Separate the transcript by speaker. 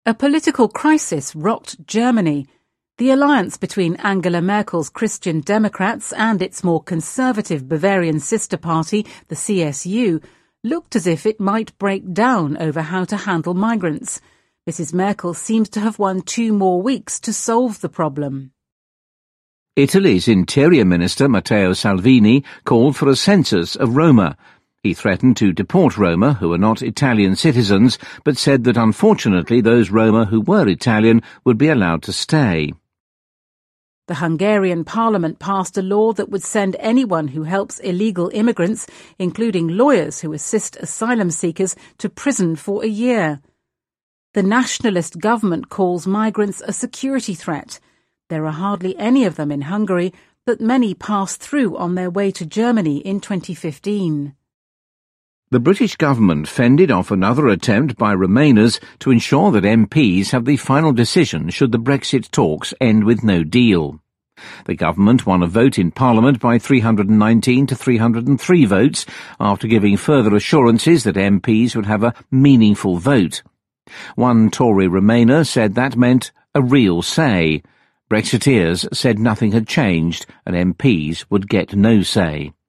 Speaker 1: A political crisis rocked Germany. The alliance between Angela Merkel's Christian Democrats and its more conservative Bavarian sister party, the CSU, looked as if it might break down over how to handle migrants. Mrs. Merkel seems to have won 2 more weeks to solve the problem.
Speaker 2: Italy's Interior Minister Matteo Salvini called for a census of Roma. He threatened to deport Roma who are not Italian citizens, but said that unfortunately those Roma who were Italian would be allowed to stay.
Speaker 1: The Hungarian parliament passed a law that would send anyone who helps illegal immigrants, including lawyers who assist asylum seekers, to prison for a year. The nationalist government calls migrants a security threat. There are hardly any of them in Hungary, but many passed through on their way to Germany in 2015.
Speaker 2: The British government fended off another attempt by Remainers to ensure that MPs have the final decision should the Brexit talks end with no deal. The government won a vote in Parliament by 319 to 303 votes after giving further assurances that MPs would have a meaningful vote. One Tory Remainer said that meant a real say. Brexiteers said nothing had changed and MPs would get no say.